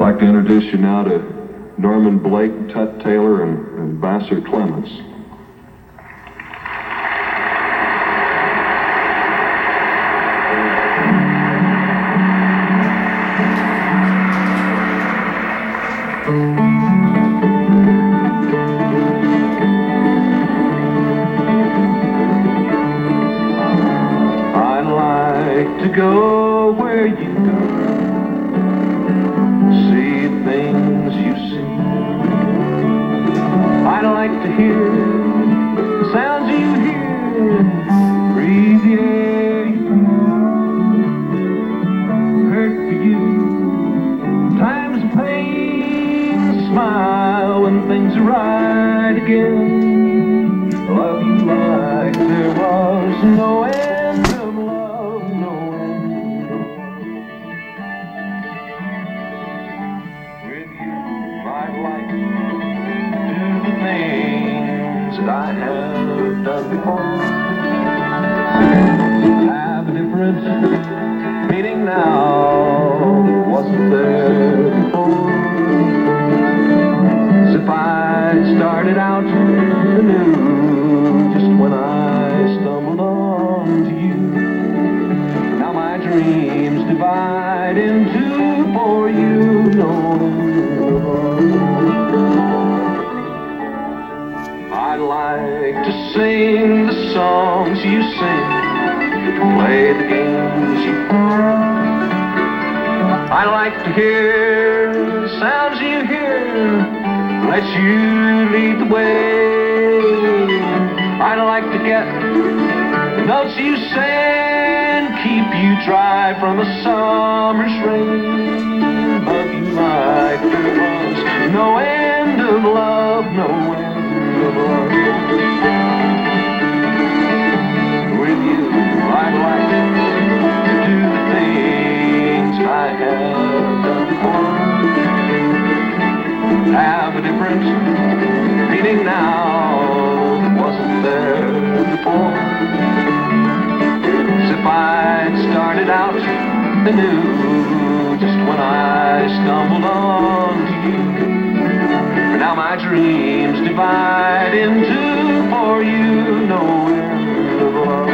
like to introduce you now to Norman Blake, Tut Taylor, and Vassar Clements. I'd like to go where you go, see things you see. I'd like to hear the sounds you hear, breathe the air you breathe. Hurt for you, times of pain, smile when things are right again. Love you like there was no end of love, no end of love. With you, I'd like to do the things that I have done before. Have a different meaning now that wasn't there before. As if I started out anew just when I stumbled onto you. Now my dreams divide into for you I'd like to sing the songs you sing, play the games you play. I like to hear the sounds you hear, let you lead the way. I like to get the notes you sing, keep you dry from a summer's rain. Love you like there was no end of love, no end of love. With you, I'd like to do the things I have done before. Have a different meaning now that wasn't there before. As if I'd started out anew just when I stumbled onto you. For now my dreams divide into for you no end of love.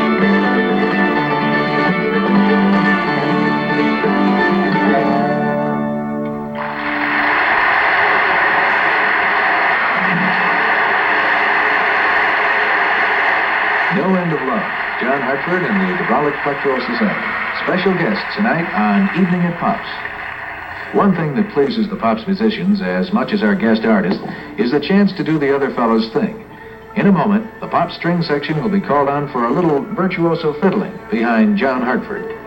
No End of Love, John Hartford and the Duvallic Plectoral Society. Special guests tonight on Evening at Pops. One thing that pleases the Pops musicians as much as our guest artist is the chance to do the other fellow's thing. In a moment, the Pops string section will be called on for a little virtuoso fiddling behind John Hartford.